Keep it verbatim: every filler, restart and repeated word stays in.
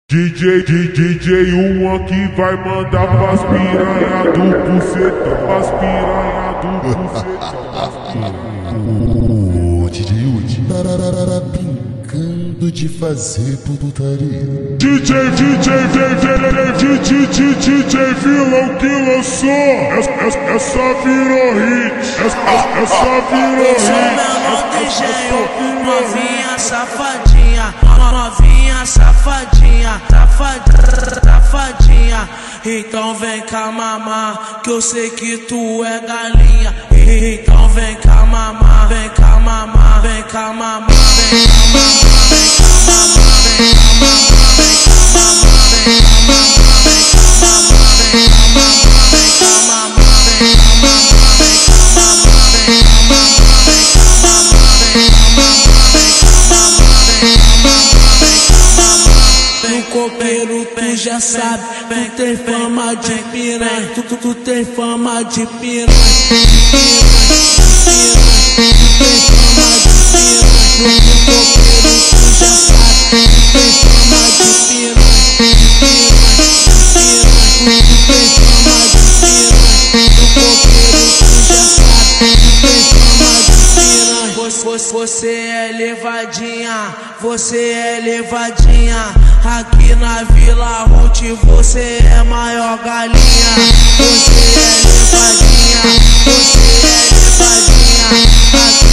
D J, D J um aqui vai mandar pras piranha do bucetão, pras piranha do bucetão. O D J Udi brincando de fazer putaria. D J, D J, D J, D J Vilão que lançou, essa, essa, essa virou hit, essa, essa virou hit. Novinha safadinha, novinha safadinha, safadinha, safadinha. Então vem cá mamar, que eu sei que tu é galinha. Então vem cá mamar, vem cá mamar, vem cá mamar, vem cá mamar, vem cá mamar, vem cá mamar, vem cá mamar, vem cá mamar, vem cá mamar, vem cá mamar, vem cá mamar, vem cá mamar, vem cá mamar, vem cá mamar, vem cá mamar, vem cá mamar, vem cá mamar, vem cá mamar, vem cá mamar. No coqueiro tu já sabe, tu tem fama de piranha, tu, tu, tu tem fama de piranha, piranha, piranha, tu tem fama de piranha. No coqueiro tu já sabe, tu tem fama de piranha, piranha, piranha, tu tem fama de piranha. No coqueiro tu já sabe, tu tem fama de piranha. Você, você é levadinha, você é levadinha. Aqui na Vila Ruth você é maior galinha. Você é levadinha, você é levadinha. Aqui